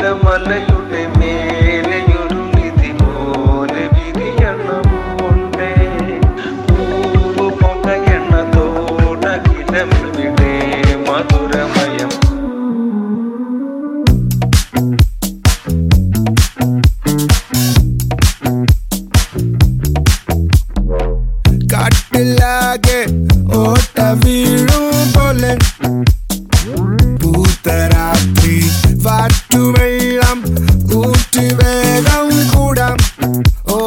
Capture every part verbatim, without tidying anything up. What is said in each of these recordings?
നീലമലയുടെ മേലെയൊരു നിധി പോലെ വിധിയണം കൊണ്ടേ പൂവ് പൊങ്ങയെണ്ണ തോടകിലവിടെ മധുരമയം. കാട്ടിലാകെ ഓട്ട വീഴും പോലെ പൂത്തരാത്രി വാറ്റുവെള്ളം ഊറ്റി വേഗം കൂടാം. ഓ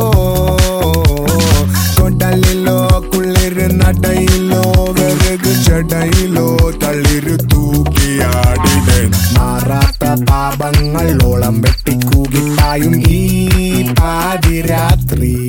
കൊടലിലോ കുളിര് നടയിലോ വിറക് ചടയിലോ തളിര് തൂക്കിയാടിടെ മാറാത്ത പാപങ്ങളോളം വെട്ടിക്കൂകിപ്പായും ഈ പാതിരാത്രി.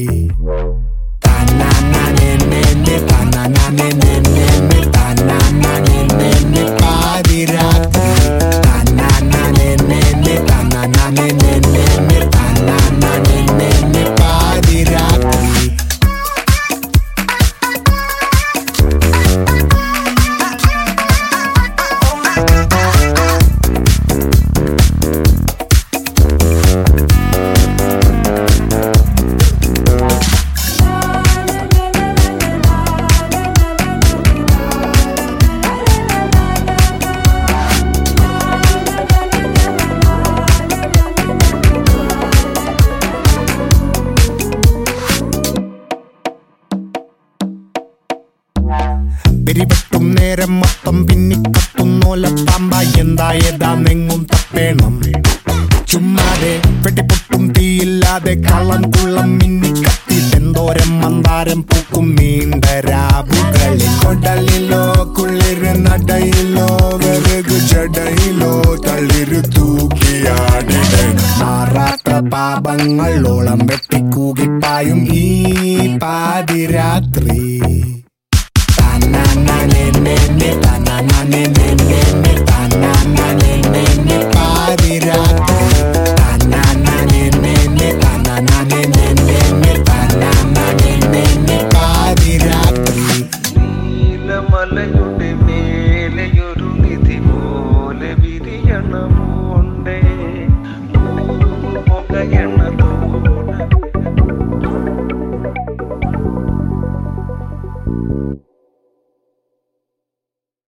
പെരിവെട്ടും നേരം മൊത്തം പിന്നിക്കത്തുന്നോല പാമ്പ എന്തായതാന്നെങ്ങും തപ്പേണം. ചുമ്മാതെ വെട്ടിപ്പൊട്ടും തീയില്ലാതെ കള്ളം കുള്ളം മിന്നിക്കത്തിട്ടെന്തോരം മന്ദാരം പൂക്കും നീണ്ട രാവുകളിൽ. കൊടലിലോ കുളിര് നടയിലോ വിറക് ജടയിലോ തളിര് തൂക്കിയാടിടെ മാറാത്ത പാപങ്ങളോളം വെട്ടിക്കൂകിപ്പായും ഈ പാതിരാത്രി. Na na na na na na na na na na